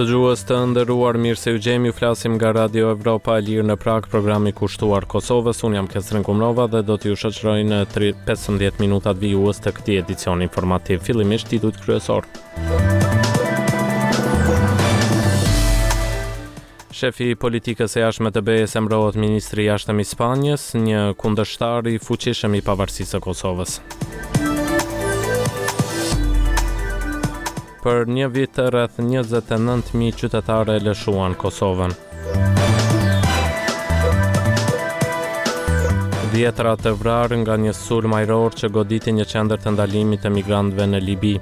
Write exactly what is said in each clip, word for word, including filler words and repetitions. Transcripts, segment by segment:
Dëgjues të nderuar, mirë se u gjemi, ju flasim nga Radio Evropa e Lirë në Prag, programi kushtuar Kosovës. Unë jam Kesrin Kumrova dhe do t'ju shoqëroj në pesëmbëdhjetë minutat vijues të këtij edicion informativ. Fillimisht titujt kryesor. Shefi i politikës së jashtme të B E-s emërohet ministri i jashtëm i Spanjës, një kundërshtar i fuqishëm i pavarësisë së Kosovës. Për një vit rreth njëzet e nëntë mijë qytetarë e lëshuan Kosovën. Dhjetra të vrarë nga një sulm ajror që goditi një qendër të ndalimit të migrantëve në Libi.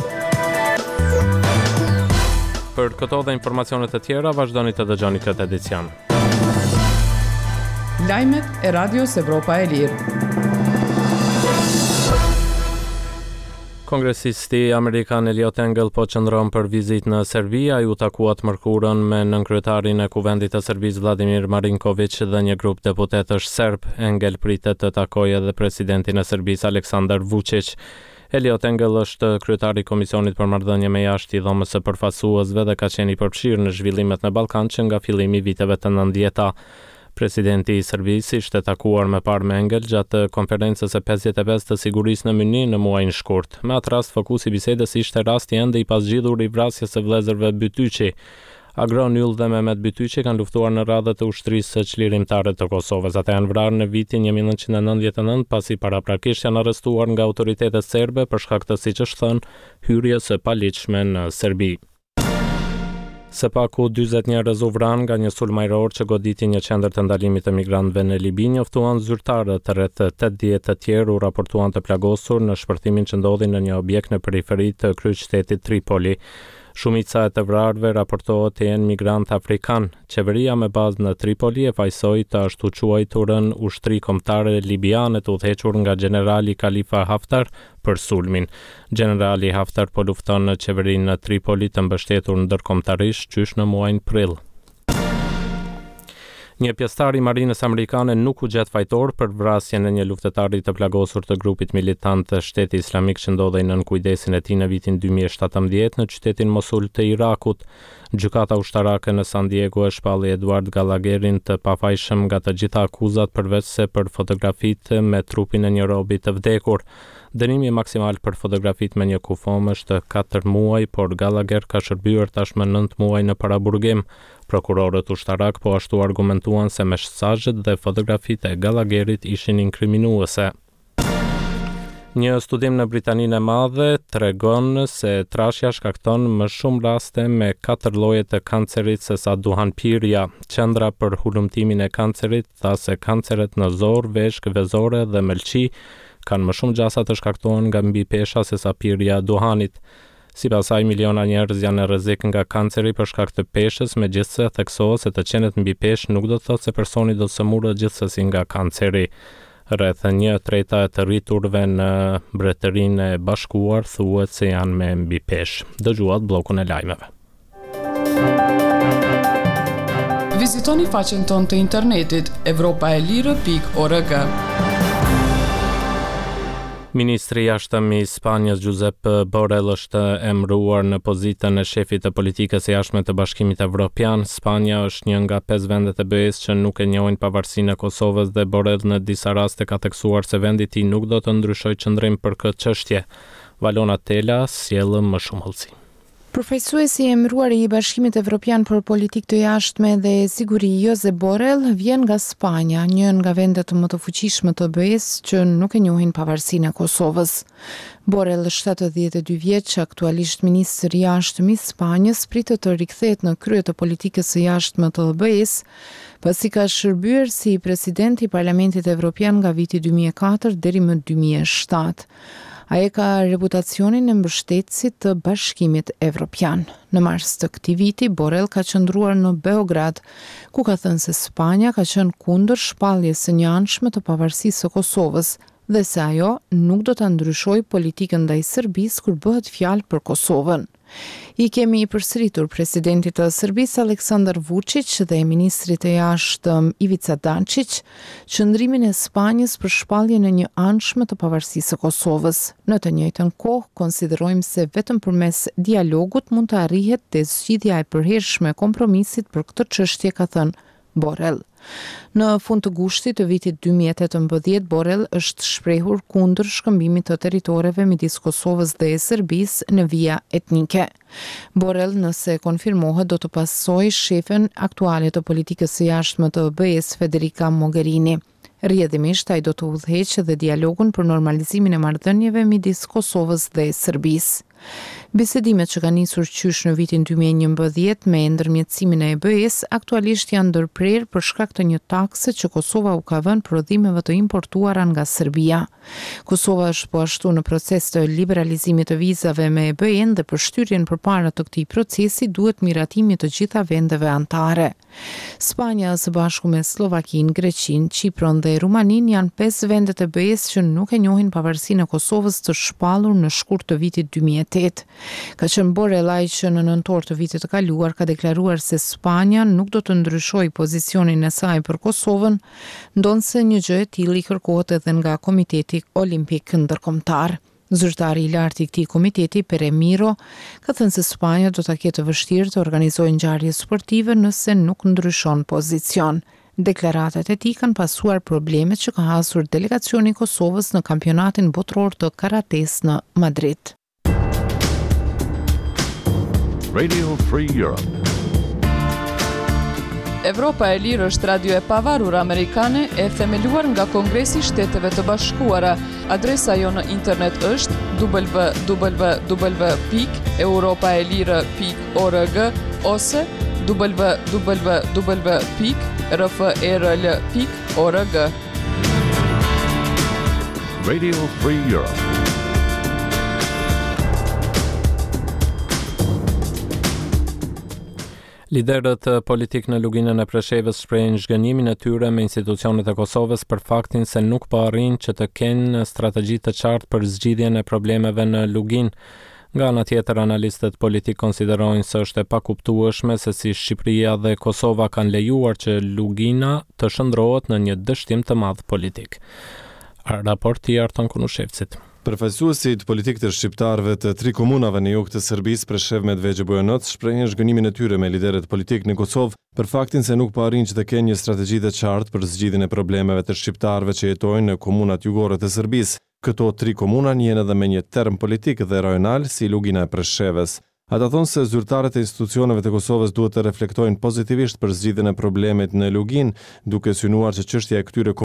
Për këto dhe informacionet e tjera, vazhdoni të dëgjoni këtë edicion. Lajmet e Radios Evropa e Lirë. Kongresisti amerikan Eliot Engel po qëndron për vizitë në Serbi, ai u takua të mërkurën me nënkryetarin e Kuvendit të Serbisë Vladimir Marinković dhe një grup deputetësh serb. Engel pritet të takojë edhe presidentin e Serbisë Aleksandar Vučić. Eliot Engel është kryetari i Komisionit për Marrëdhënie me Jashtë i Dhomës së Përfaqësuesve dhe ka qenë i përfshirë në zhvillimet në Ballkan që nga fillimi i viteve të nëntëdhjetë. Presidenti i Serbisë ishte takuar më parë me Engel gjatë konferencës së pesëdhjetë e pesë të sigurisë në Myni në muajin shkurt. Me atë rast, fokusi i bisedës ishte rasti ende i pasgjidhur i vrasjes së vëllezërve Bytyqi. Agron Yll dhe Mehmet Bytyqi kanë luftuar në radhët e ushtrisë çlirimtare të Kosovës. Ata janë vrarë në vitin një mijë nëntëqind e nëntëdhjetë e nëntë pasi paraprakisht janë arrestuar nga autoritetet serbe për shkak të, siç është thënë, hyrjes së paligjshme në Serbi. Së paku dyzet njerëz u vranë nga një sulm ajror që goditi një qendër të ndalimit të migrantëve në Libi, njoftuan zyrtarët, rreth tetëdhjetë të tjerë u raportuan të plagosur në shpërtimin që ndodhi në një objekt në periferi të kryeqytetit Tripoli. Shumica e të vrarëve raportohet të jenë migrantë afrikan. Qeveria me bazë në Tripoli e fajsoi të ashtu quajturën ushtri kombëtare libiane të udhëhequr nga generali Khalifa Haftar për sulmin. Generali Haftar po lufton në qeverinë në Tripoli të mbështetur ndërkombëtarisht qysh në muajin prill. Një pjesëtar i Marinës Amerikane nuk u gjet fajtor për vrasjen e një luftetari të plagosur të grupit militant të Shteti Islamik që ndodhej nën kujdesin e tij në vitin dy mijë e shtatëmbëdhjetë në qytetin Mosul të Irakut. Gjykata ushtarake në San Diego e shpalli Edward Gallagherin të pafajshëm nga të gjitha akuzat përveç se për fotografitë me trupin e një robi të vdekur. Dënimi maksimal për fotografitë me një kufom është katër muaj, por Gallagher ka shërbyer tashmë nëntë muaj në paraburgim. Prokurorët ushtarak po ashtu argumentuan se mesazhet dhe fotografitë e Gallagherit ishin inkriminuese. Një studim në Britaninë e Madhe tregon se trashja shkakton më shumë raste me katër lloje të kancerit se sa duhanpirja. Qendra për hulumtimin e kancerit tha se kanceret në zor, veshk, vezore dhe mëlçi kanë më shumë gjasa të shkaktohen nga mbi pesha se sa pirja e duhanit. Sipas saj, miliona njerëz janë në rrezik nga kanceri për shkak të peshës, megjithse theksohet se të qenet mbi peshë nuk do të thotë se personi do të sëmurët gjithsesi nga kanceri. Rreth një treta e të rriturve në Mbretërinë e Bashkuar thuhet se janë me mbi peshë. Dëgjuat bllokun e lajmeve. Vizitoni faqen tonë të internetit evropaelire pikë org. Ministri i jashtëm i Spanjës Josep Borrell është emëruar në pozitën e shefit të politikës së jashtme të Bashkimit Evropian. Spanja është një nga pesë vendet e B E-s që nuk e njohin pavarësinë e Kosovës dhe Borrell në disa raste ka theksuar se vendi i tij nuk do të ndryshojë qëndrim për këtë çështje. Valona Tela sjell më shumë hollësi. Përfaqësuesi i emëruar i Bashkimit Evropian për politikë të jashtme dhe siguri Josep Borrell vjen nga Spanja, një nga vendet më të fuqishme të B E-s që nuk e njohin pavarësinë e Kosovës. Borrell, shtatëdhjetë e dy vjeç, aktualisht ministër i jashtëm i Spanjës, pritet të rikthehet në krye të politikës së jashtme të B E-s, pasi ka shërbyer si president i Parlamentit Evropian nga viti dy mijë e katër deri më dy mijë e shtatë. Ai ka reputacionin e mbështetësit të Bashkimit Evropian. Në mars të këtij viti, Borrell ka qëndruar në Beograd, ku ka thënë se Spanja ka qenë kundër shpalljes së një anshme të pavarësisë së Kosovës dhe se ajo nuk do ta ndryshojë politikën ndaj Serbisë kur bëhet fjalë për Kosovën. I kemi i përsëritur presidentit të Serbisë Aleksandar Vučić dhe ministrit e jashtëm Ivica Dačić qëndrimin e Spanjës për shpalljen e një anshme të pavarësisë së Kosovës. Në të njëjtën kohë, konsiderojmë se vetëm përmes dialogut mund të arrihet te zgjidhja e përhershme e kompromisit për këtë çështje, ka thënë Borrell. Në fund të gushtit të vitit dy mijë e tetëmbëdhjetë, Borrell është shprehur kundër shkëmbimit të territoreve midis Kosovës dhe Serbisë në vija etnike. Borrell, nëse konfirmohet, do të pasojë shefen aktuale të politikës së jashtme të B E-s Federica Mogherini. Rrjedhimisht ai do të udhëheqë dhe dialogun për normalizimin e marrëdhënieve midis Kosovës dhe Serbisë. Bisedimet që kanë nisur qysh në vitin dy mijë e njëmbëdhjetë me ndërmjetësimin e E B E-s aktualisht janë ndërprerë për shkak të një takse që Kosova u ka vënë prodhimeve të importuara nga Serbia. Kosova është po ashtu në proces të liberalizimit të vizave me E B E-n dhe për shtyrjen përpara të këtij procesi duhet miratimi të gjitha vendeve anëtare. Spanja së bashku me Slovakinë, Greqinë, Çipron dhe Rumaninë janë pesë vendet e B E-s që nuk e njohin pavarësinë e Kosovës të shpallur në shkurt të vitit dy mijë e tetë. Ka qenë Borrell ai që në nëntor të vitit të kaluar ka deklaruar se Spanja nuk do të ndryshojë pozicionin e saj për Kosovën, ndonse një gjë e tillë i kërkohet edhe nga Komiteti Olimpik Ndërkombëtar. Zyrtari i lartë i këtij komiteti, Pere Miro, ka thënë se Spanja do ta ketë vështirë të organizojë ngjarje sportive nëse nuk ndryshon pozicion. Deklaratat e tij kanë pasuar problemet që ka hasur delegacioni i Kosovës në kampionatin botror të karates në Madrid. Radio Free Europe. Evropa e Lirë është radio e pavarur amerikane e themeluar nga Kongresi i Shteteve të Bashkuara. Adresa jo në internet është w w w pikë europaelire pikë org ose w w w pikë r f e r l pikë org. Radio Free Europe. Liderët politik në luginën e Preshevës shprehin zhgënjimin e tyre me institucionet e Kosovës për faktin se nuk po arrin që të kenë strategji të qartë për zgjidhjen e problemeve në Luginë. Nga ana tjetër, analistët politik konsiderojnë se është e pakuptueshme se si Shqipëria dhe Kosova kanë lejuar që Lugina të shndrohet në një dështim të madh politik. Raporti i Arton Kunushevcit. Përfaqësuesit politik të shqiptarëve të tri komunave në jug të Serbisë, Preshev, Medvegjë, Bujanoc, shprehin zhgënjimin e tyre me liderët politik në Kosovë për faktin se nuk po arrin që të kenë një strategji të qartë për zgjidhjen e problemeve të shqiptarëve që jetojnë në komunat jugore të Serbisë. Këto tri komuna njihen edhe me një term politik dhe rajonal si Lugina e Preshevës. Ata thonë se zyrtarët e institucioneve të Kosovës duhet të reflektojnë pozitivisht për zgjidhjen e problemit në Luginë, duke synuar që çështja e këtyre